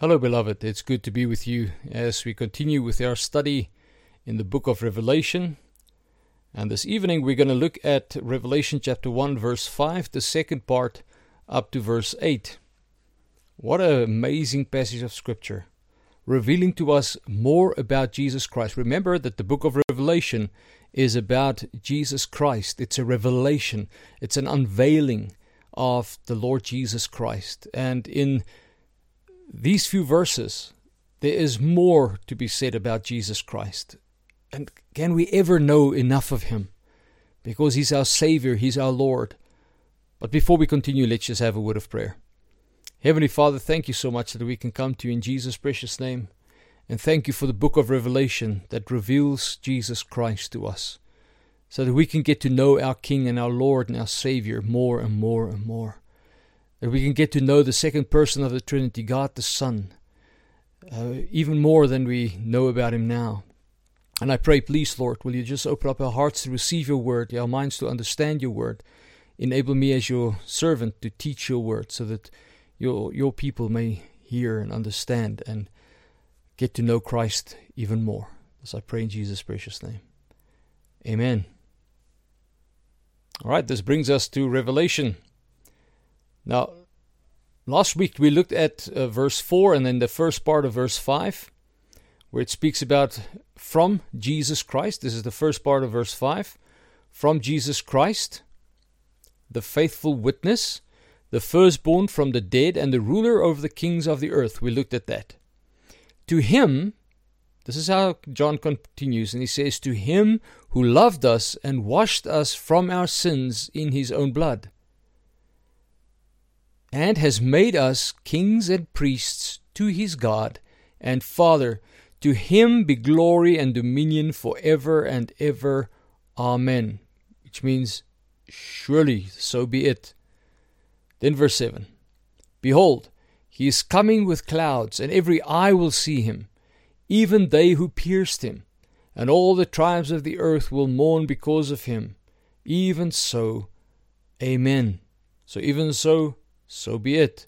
Hello, beloved. It's good to be with you as we continue with our study in the book of Revelation. And this evening we're going to look at Revelation chapter 1, verse 5, the second part up to verse 8. What an amazing passage of Scripture, revealing to us more about Jesus Christ. Remember that the book of Revelation is about Jesus Christ. It's a revelation. It's an unveiling of the Lord Jesus Christ. And in these few verses, there is more to be said about Jesus Christ. And can we ever know enough of Him? Because He's our Savior, He's our Lord. But before we continue, let's just have a word of prayer. Heavenly Father, thank you so much that we can come to you in Jesus' precious name. And thank you for the book of Revelation that reveals Jesus Christ to us, so that we can get to know our King and our Lord and our Savior more and more and more. That we can get to know the second person of the Trinity, God the Son, even more than we know about Him now. And I pray, please, Lord, will you just open up our hearts to receive your word, our minds to understand your word. Enable me as your servant to teach your word, so that your people may hear and understand and get to know Christ even more. As I pray in Jesus' precious name. Amen. All right, this brings us to Revelation. Now, last week we looked at verse 4 and then the first part of verse 5, where it speaks about from Jesus Christ. This is the first part of verse 5. From Jesus Christ, the faithful witness, the firstborn from the dead, and the ruler over the kings of the earth. We looked at that. To Him, this is how John continues, and he says, to Him who loved us and washed us from our sins in His own blood, and has made us kings and priests to His God and Father. To Him be glory and dominion forever and ever. Amen. Which means, surely so be it. Then verse 7. Behold, He is coming with clouds, and every eye will see Him, even they who pierced Him, and all the tribes of the earth will mourn because of Him. Even so, Amen. So even so be it.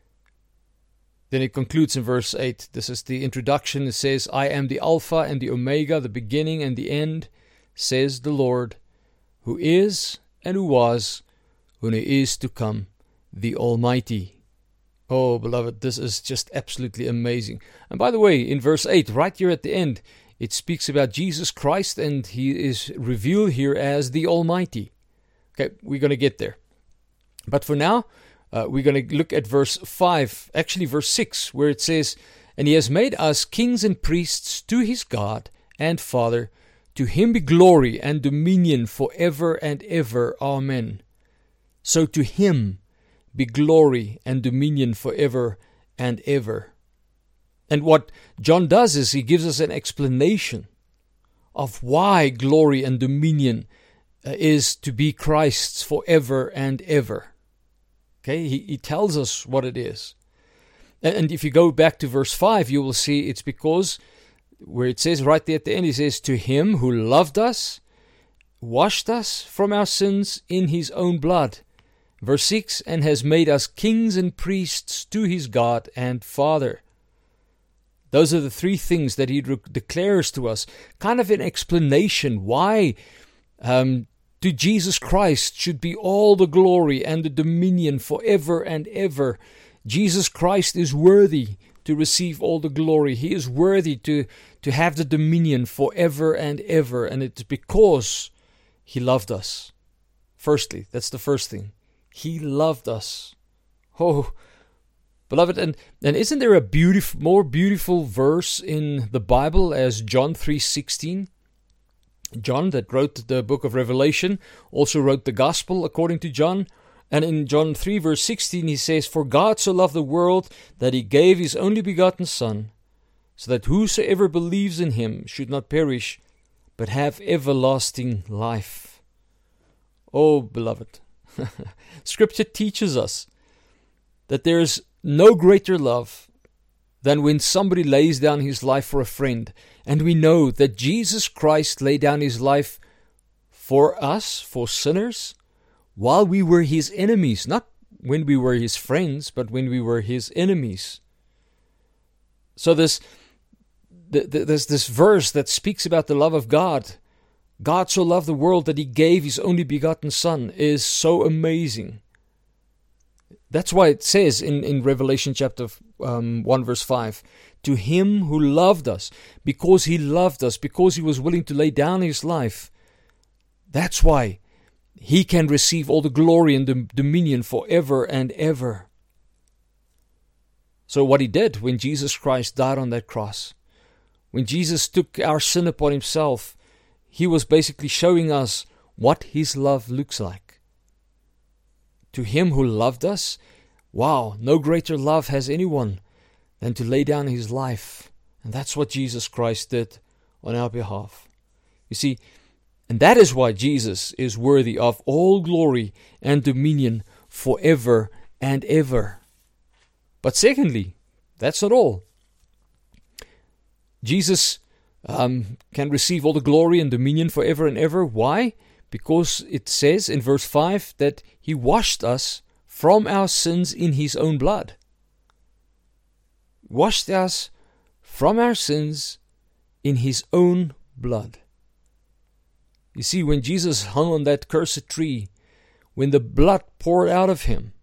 Then it concludes in verse 8. This is the introduction. It says, I am the Alpha and the Omega, the beginning and the end, says the Lord, who is and who was, who is to come, the Almighty. Oh, beloved, this is just absolutely amazing. And by the way, in verse 8, right here at the end, it speaks about Jesus Christ, and He is revealed here as the Almighty. Okay, we're going to get there. But for now, we're going to look at verse 5, actually verse 6, where it says, and He has made us kings and priests to His God and Father. To Him be glory and dominion forever and ever. Amen. So to Him be glory and dominion forever and ever. And what John does is he gives us an explanation of why glory and dominion is to be Christ's forever and ever. Okay, he tells us what it is. And if you go back to verse 5, you will see it's because, where it says right there at the end, He says, to Him who loved us, washed us from our sins in His own blood. Verse 6, and has made us kings and priests to His God and Father. Those are the three things that He declares to us. Kind of an explanation why to Jesus Christ should be all the glory and the dominion forever and ever. Jesus Christ is worthy to receive all the glory. He is worthy to have the dominion forever and ever. And it's because He loved us. Firstly, that's the first thing. He loved us. Oh, beloved, and isn't there a more beautiful verse in the Bible as John 3:16? John, that wrote the book of Revelation, also wrote the Gospel according to John. And in John 3 verse 16 he says, for God so loved the world that He gave His only begotten Son, so that whosoever believes in Him should not perish, but have everlasting life. Oh, beloved. Scripture teaches us that there is no greater love than when somebody lays down his life for a friend. And we know that Jesus Christ laid down His life for us, for sinners, while we were His enemies. Not when we were His friends, but when we were His enemies. So there's this verse that speaks about the love of God. God so loved the world that He gave His only begotten Son is so amazing. That's why it says in Revelation chapter 1 verse 5, to Him who loved us, because He loved us, because He was willing to lay down His life, that's why He can receive all the glory and the dominion forever and ever. So what He did when Jesus Christ died on that cross, when Jesus took our sin upon Himself, He was basically showing us what His love looks like. To Him who loved us, wow, no greater love has anyone than to lay down His life. And that's what Jesus Christ did on our behalf. You see, and that is why Jesus is worthy of all glory and dominion forever and ever. But secondly, that's not all. Jesus can receive all the glory and dominion forever and ever. Why? Because it says in verse 5 that He washed us from our sins in His own blood. Washed us from our sins in His own blood. You see, when Jesus hung on that cursed tree, when the blood poured out of Him,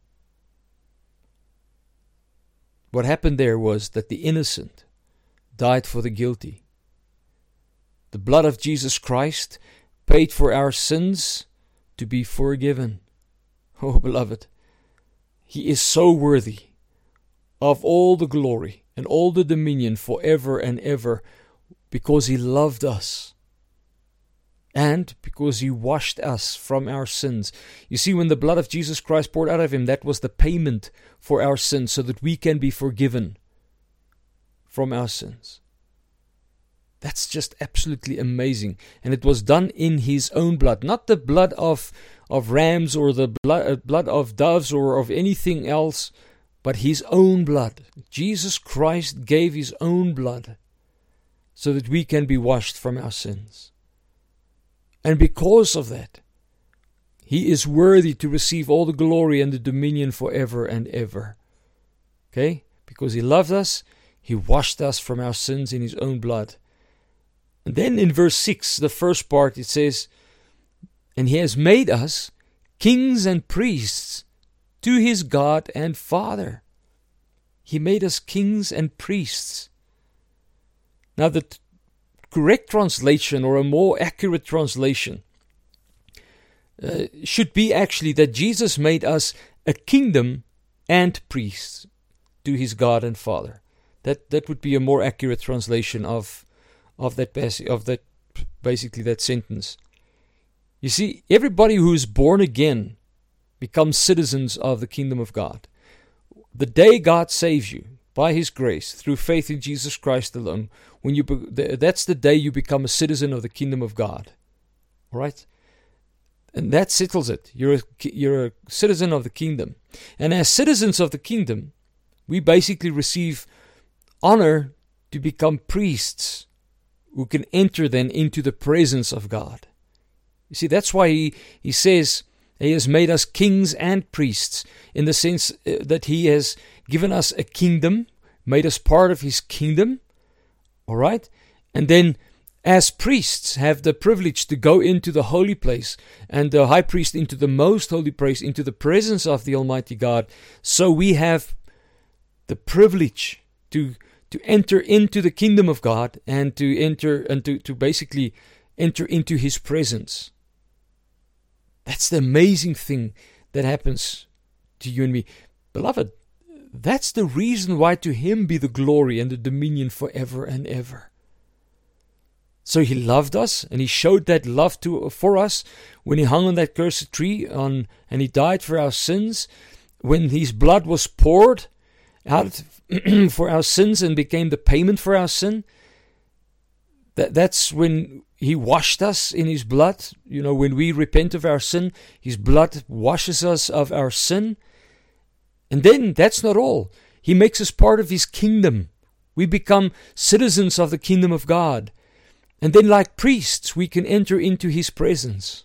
what happened there was that the innocent died for the guilty. The blood of Jesus Christ paid for our sins to be forgiven. Oh, beloved, He is so worthy of all the glory and all the dominion forever and ever, because He loved us and because He washed us from our sins. You see, when the blood of Jesus Christ poured out of Him, that was the payment for our sins, so that we can be forgiven from our sins. That's just absolutely amazing. And it was done in His own blood, not the blood of rams or the blood of doves or of anything else, but His own blood. Jesus Christ gave His own blood so that we can be washed from our sins. And because of that, He is worthy to receive all the glory and the dominion forever and ever. Okay? Because He loved us, He washed us from our sins in His own blood. And then in verse 6, the first part, it says, and He has made us kings and priests to His God and Father. He made us kings and priests. Now the correct translation, or a more accurate translation, should be actually that Jesus made us a kingdom and priests to His God and Father. That would be a more accurate translation of that basically that sentence. You see, everybody who is born again becomes citizens of the kingdom of God. The day God saves you by His grace through faith in Jesus Christ alone, that's the day you become a citizen of the kingdom of God. All right, and that settles it. You're a citizen of the kingdom, and as citizens of the kingdom, we basically receive honor to become priests who can enter then into the presence of God. You see, that's why he says He has made us kings and priests, in the sense that He has given us a kingdom, made us part of His kingdom, all right? And then as priests have the privilege to go into the holy place, and the high priest into the most holy place, into the presence of the Almighty God. So we have the privilege to enter into the kingdom of God, and to basically enter into His presence. That's the amazing thing that happens to you and me. Beloved, that's the reason why to Him be the glory and the dominion forever and ever. So He loved us, and He showed that love for us when He hung on that cursed tree and He died for our sins. When His blood was poured out for our sins and became the payment for our sin, that's when He washed us in His blood. You know, when we repent of our sin, His blood washes us of our sin. And then that's not all. He makes us part of His kingdom. We become citizens of the kingdom of God. And then, like priests, we can enter into His presence.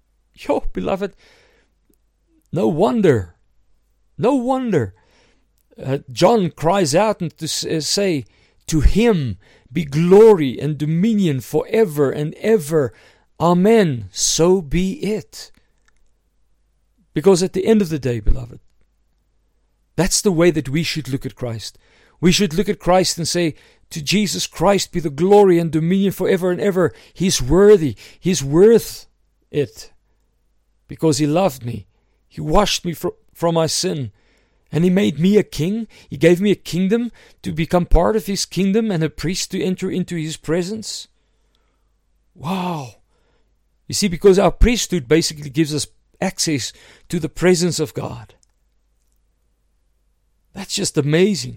Beloved, no wonder John cries out and to say, to him be glory and dominion forever and ever. Amen. So be it. Because at the end of the day, beloved, that's the way that we should look at Christ. We should look at Christ and say, to Jesus Christ be the glory and dominion forever and ever. He's worthy. He's worth it. Because He loved me. He washed me from my sin. And He made me a king. He gave me a kingdom to become part of His kingdom and a priest to enter into His presence. Wow. You see, because our priesthood basically gives us access to the presence of God. That's just amazing.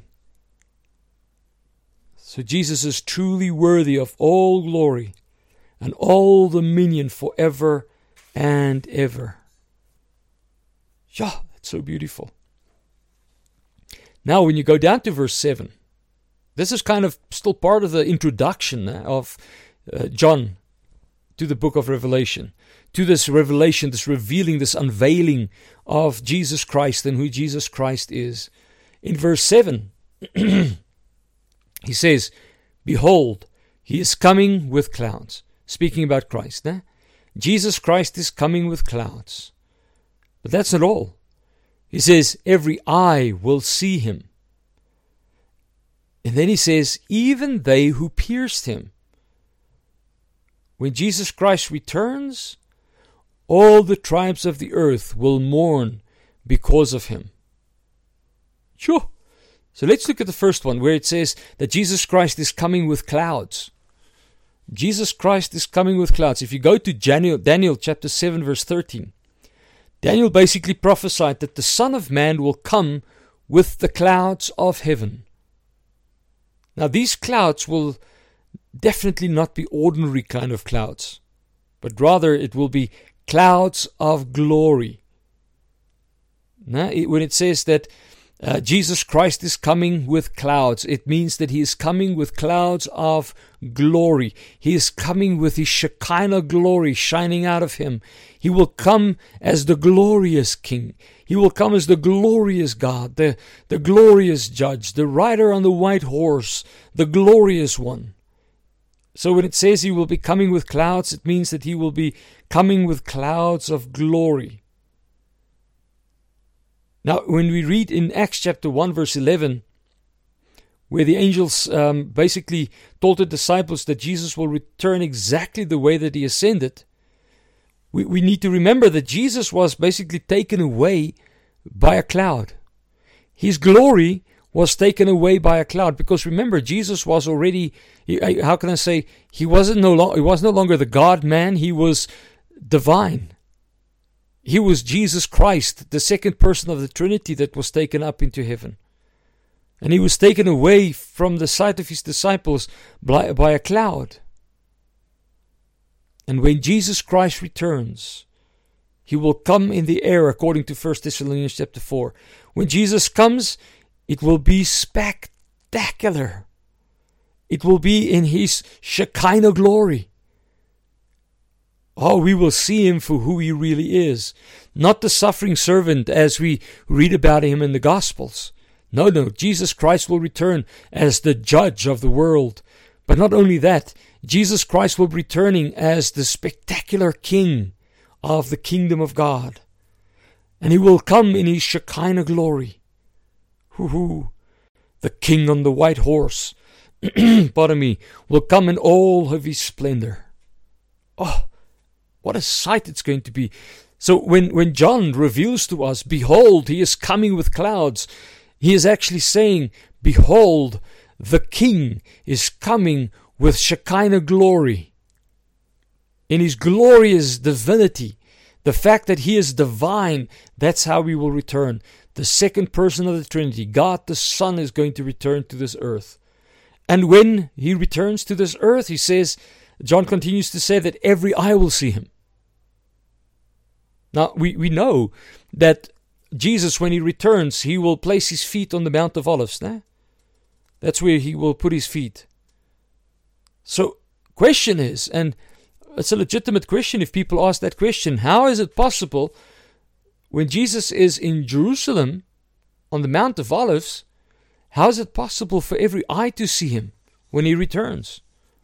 So Jesus is truly worthy of all glory and all dominion forever and ever. Yeah, that's so beautiful. Now, when you go down to verse 7, this is kind of still part of the introduction of John to the book of Revelation, to this revelation, this revealing, this unveiling of Jesus Christ and who Jesus Christ is. In verse 7, he says, behold, He is coming with clouds. Speaking about Christ. Jesus Christ is coming with clouds. But that's not all. He says, every eye will see Him. And then He says, even they who pierced Him. When Jesus Christ returns, all the tribes of the earth will mourn because of Him. Sure. So let's look at the first one, where it says that Jesus Christ is coming with clouds. Jesus Christ is coming with clouds. If you go to Daniel chapter 7 verse 13, Daniel basically prophesied that the Son of Man will come with the clouds of heaven. Now these clouds will definitely not be ordinary kind of clouds, but rather it will be clouds of glory. Now, when it says that Jesus Christ is coming with clouds, it means that He is coming with clouds of glory. He is coming with His Shekinah glory shining out of Him. He will come as the glorious King. He will come as the glorious God, the glorious Judge, the rider on the white horse, the glorious one. So when it says He will be coming with clouds, it means that He will be coming with clouds of glory. Now, when we read in Acts chapter 1 verse 11, where the angels basically told the disciples that Jesus will return exactly the way that He ascended, we need to remember that Jesus was basically taken away by a cloud. His glory was taken away by a cloud, because remember, Jesus was already, how can I say, He was no longer the God-man, He was divine. He was Jesus Christ, the second person of the Trinity that was taken up into heaven. And He was taken away from the sight of His disciples by a cloud. And when Jesus Christ returns, He will come in the air, according to 1 Thessalonians chapter 4. When Jesus comes, it will be spectacular. It will be in His Shekinah glory. Oh, we will see Him for who He really is. Not the suffering servant as we read about Him in the Gospels. No, Jesus Christ will return as the judge of the world. But not only that, Jesus Christ will be returning as the spectacular King of the kingdom of God. And He will come in His Shekinah glory. The King on the white horse, pardon me, will come in all of His splendor. Oh, what a sight it's going to be. So when John reveals to us, behold, He is coming with clouds, he is actually saying, behold, the King is coming with Shekinah glory. In His glorious divinity, the fact that He is divine, that's how He will return. The second person of the Trinity, God the Son, is going to return to this earth. And when He returns to this earth, He says, John continues to say that every eye will see Him. Now, we know that Jesus, when He returns, He will place His feet on the Mount of Olives. That's where He will put His feet. So, question is, and it's a legitimate question if people ask that question, how is it possible when Jesus is in Jerusalem on the Mount of Olives How is it possible for every eye to see him when he returns?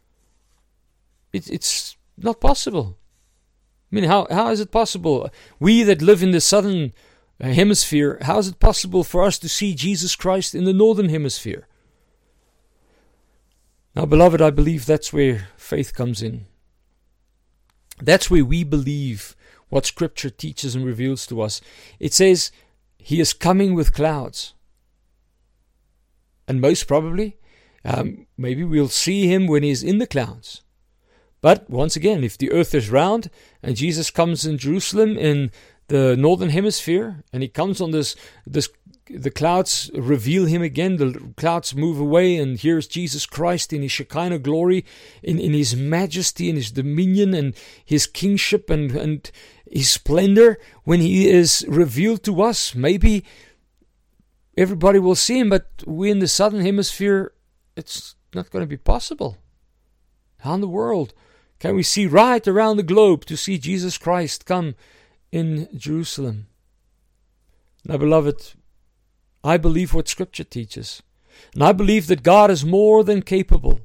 It's not possible. I mean, how is it possible? We that live in the southern hemisphere, how is it possible for us to see Jesus Christ in the northern hemisphere? Now, beloved, I believe that's where faith comes in. That's where we believe what Scripture teaches and reveals to us. It says, He is coming with clouds. And most probably, maybe we'll see Him when He's in the clouds. But once again, if the earth is round and Jesus comes in Jerusalem in the northern hemisphere, and He comes on the clouds reveal Him again, the clouds move away, and here's Jesus Christ in His Shekinah glory, in His majesty and His dominion and His kingship and His splendor. When He is revealed to us, maybe everybody will see Him, but we in the southern hemisphere, it's not going to be possible. How in the world can we see right around the globe to see Jesus Christ come in Jerusalem? Now, beloved, I believe what Scripture teaches. And I believe that God is more than capable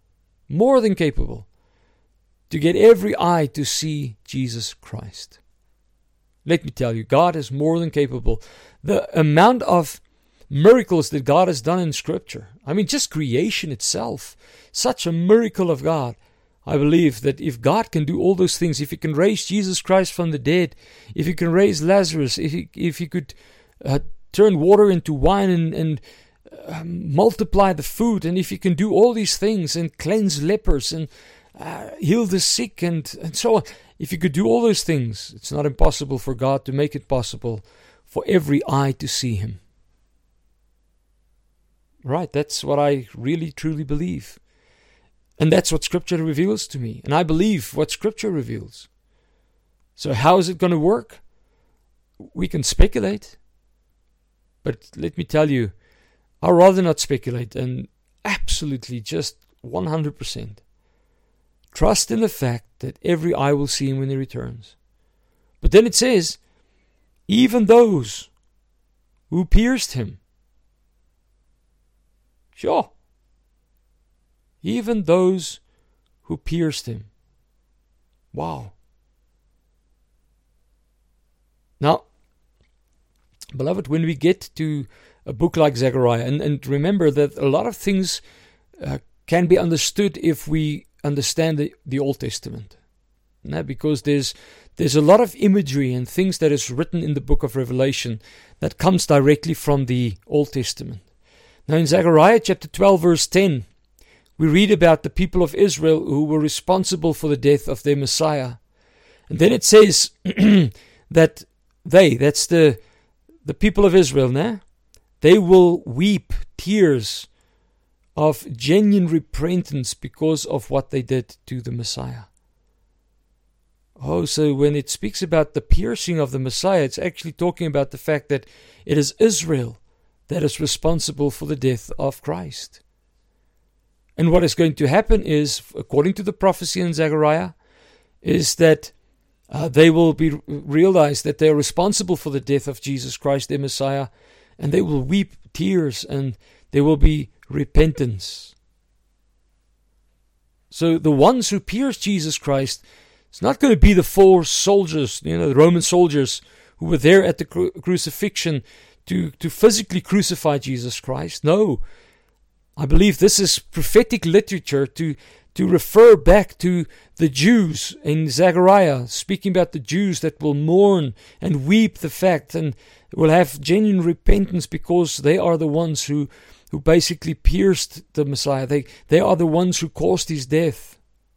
to get every eye to see Jesus Christ. Let me tell you, God is more than capable. The amount of miracles that God has done in Scripture, I mean, just creation itself, such a miracle of God. I believe that if God can do all those things, if He can raise Jesus Christ from the dead, if He can raise Lazarus, if He could turn water into wine and multiply the food, and if He can do all these things and cleanse lepers and heal the sick and so on, if He could do all those things, it's not impossible for God to make it possible for every eye to see Him. Right, that's what I really truly believe. And that's what Scripture reveals to me. And I believe what Scripture reveals. So how is it going to work? We can speculate. But let me tell you, I'd rather not speculate and absolutely just 100% trust in the fact that every eye will see Him when He returns. But then it says, even those who pierced Him. Sure. Even those who pierced Him. Wow. Now, beloved, when we get to a book like Zechariah, and remember that a lot of things can be understood if we understand the Old Testament. Because there's a lot of imagery and things that is written in the book of Revelation that comes directly from the Old Testament. Now in Zechariah chapter 12 verse 10, we read about the people of Israel who were responsible for the death of their Messiah. And then it says that that's the people of Israel, they will weep tears of genuine repentance because of what they did to the Messiah. Oh, so when it speaks about the piercing of the Messiah, it's actually talking about the fact that it is Israel that is responsible for the death of Christ. And what is going to happen is, according to the prophecy in Zechariah, is that they will be realized that they are responsible for the death of Jesus Christ, their Messiah, and they will weep tears and there will be repentance. So the ones who pierced Jesus Christ, it's not going to be the 4 soldiers, the Roman soldiers who were there at the crucifixion to physically crucify Jesus Christ. No, I believe this is prophetic literature to refer back to the Jews in Zechariah, speaking about the Jews that will mourn and weep the fact and will have genuine repentance because they are the ones who basically pierced the Messiah. They are the ones who caused His death.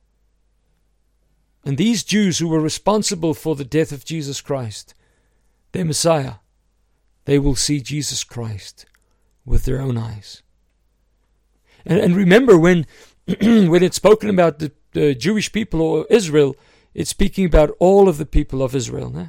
And these Jews who were responsible for the death of Jesus Christ, their Messiah, they will see Jesus Christ with their own eyes. And remember, when it's spoken about the Jewish people or Israel, it's speaking about all of the people of Israel.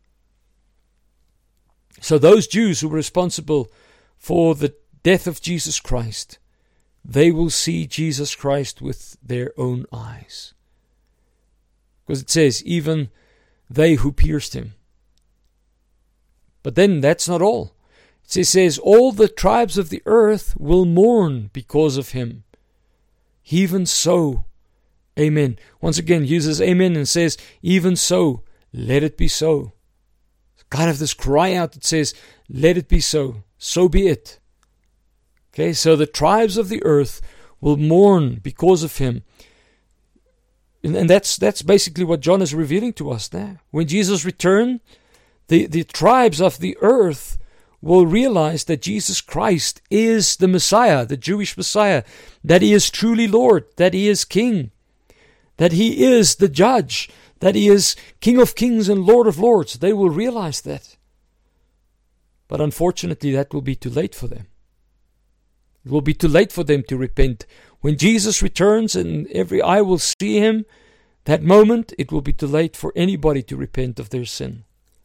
So those Jews who were responsible for the death of Jesus Christ, they will see Jesus Christ with their own eyes. Because it says, even they who pierced Him. But then that's not all. It says, all the tribes of the earth will mourn because of him. Even so, amen. Once again, uses amen and says, even so, let it be so. Kind of this cry out that says, let it be so. So be it. Okay, so the tribes of the earth will mourn because of him. And that's basically what John is revealing to us there. When Jesus returns, the tribes of the earth will realize that Jesus Christ is the Messiah, the Jewish Messiah, that he is truly Lord, that he is King, that he is the judge, that he is King of kings and Lord of lords. They will realize that. But unfortunately, that will be too late for them. It will be too late for them to repent. When Jesus returns and every eye will see him, that moment, it will be too late for anybody to repent of their sin.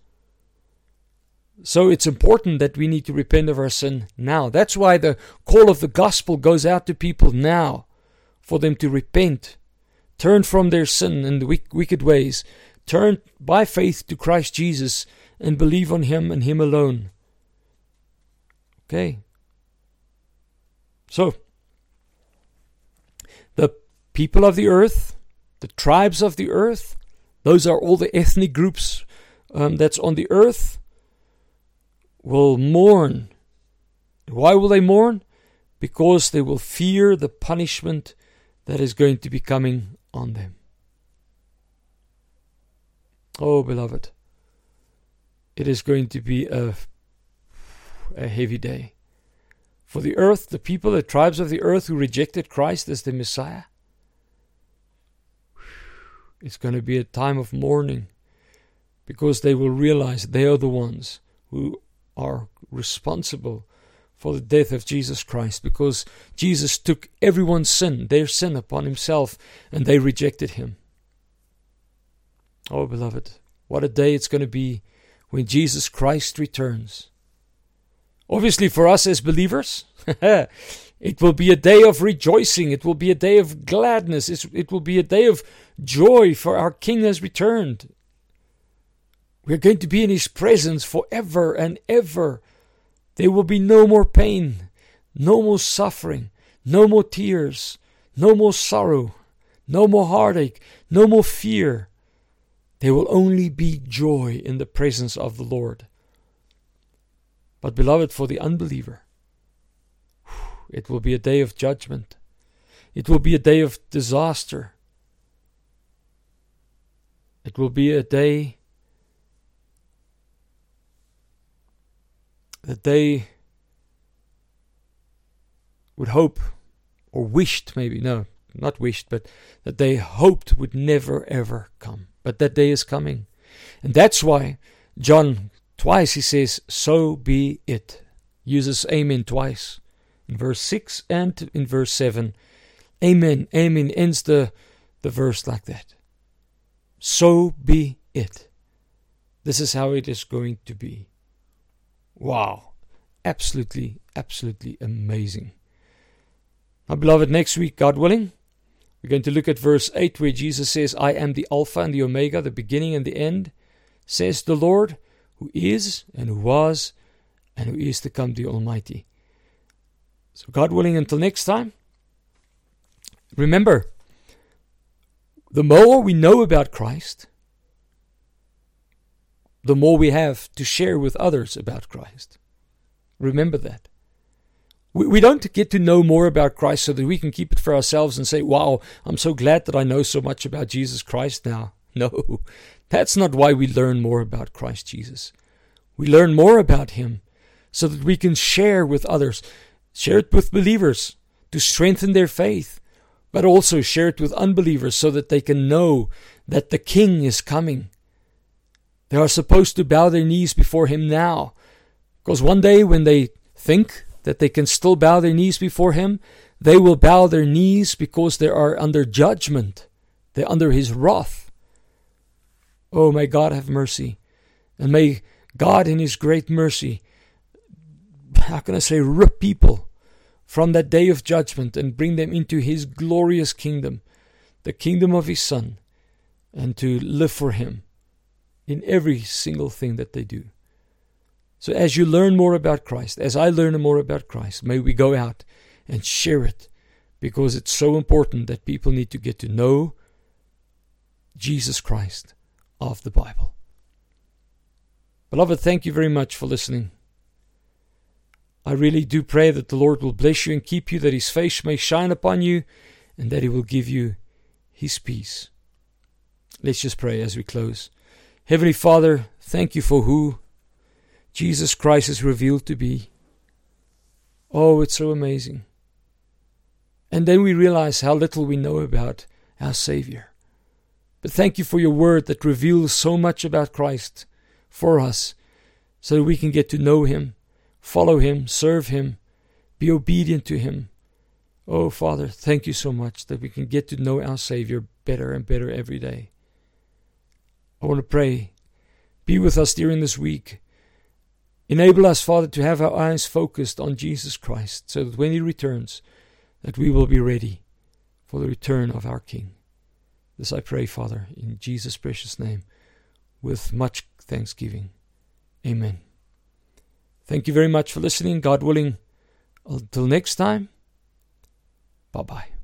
So it's important that we need to repent of our sin now. That's why the call of the gospel goes out to people now, for them to repent, turn from their sin and the wicked ways, turn by faith to Christ Jesus and believe on him and him alone. Okay. So, the people of the earth, the tribes of the earth, those are all the ethnic groups that's on the earth, will mourn. Why will they mourn? Because they will fear the punishment that is going to be coming on them. Oh, beloved, it is going to be a heavy day. For the earth, the people, the tribes of the earth who rejected Christ as the Messiah, it's going to be a time of mourning, because they will realize they are the ones who are responsible for the death of Jesus Christ, because Jesus took everyone's sin, their sin, upon himself, and they rejected him. Oh, beloved, what a day it's going to be when Jesus Christ returns. Obviously, for us as believers, it will be a day of rejoicing. It will be a day of gladness. It will be a day of joy, for our King has returned. We're going to be in his presence forever and ever. There will be no more pain, no more suffering, no more tears, no more sorrow, no more heartache, no more fear. There will only be joy in the presence of the Lord. But beloved, for the unbeliever, it will be a day of judgment. It will be a day of disaster. It will be a day that they would hope, or wished maybe, no, not wished, but that they hoped would never ever come. But that day is coming. And that's why John, twice he says, so be it. Uses amen twice. In verse 6 and in verse 7. Amen, amen, ends the verse like that. So be it. This is how it is going to be. Wow. Absolutely, absolutely amazing. Now, beloved, next week, God willing, we're going to look at verse 8, where Jesus says, I am the Alpha and the Omega, the beginning and the end, says the Lord, who is and who was and who is to come, the Almighty. So God willing, until next time, remember, the more we know about Christ, the more we have to share with others about Christ. Remember that. We don't get to know more about Christ so that we can keep it for ourselves and say, wow, I'm so glad that I know so much about Jesus Christ now. No, that's not why we learn more about Christ Jesus. We learn more about him so that we can share with others, share it with believers to strengthen their faith, but also share it with unbelievers so that they can know that the King is coming. They are supposed to bow their knees before him now, because one day when they think that they can still bow their knees before him, they will bow their knees because they are under judgment. They're under his wrath. Oh, may God have mercy. And may God in his great mercy, how can I say, rip people from that day of judgment and bring them into his glorious kingdom, the kingdom of his Son, and to live for him in every single thing that they do. So as you learn more about Christ, as I learn more about Christ, may we go out and share it, because it's so important that people need to get to know Jesus Christ of the Bible. Beloved, thank you very much for listening. I really do pray that the Lord will bless you and keep you, that His face may shine upon you, and that He will give you His peace. Let's just pray as we close. Heavenly Father, thank you for who Jesus Christ is revealed to be. Oh, it's so amazing. And then we realize how little we know about our Savior. But thank you for your word that reveals so much about Christ for us, so that we can get to know Him, follow Him, serve Him, be obedient to Him. Oh, Father, thank you so much that we can get to know our Savior better and better every day. I want to pray, be with us during this week. Enable us, Father, to have our eyes focused on Jesus Christ, so that when He returns, that we will be ready for the return of our King. This I pray, Father, in Jesus' precious name, with much thanksgiving. Amen. Thank you very much for listening. God willing, until next time, bye-bye.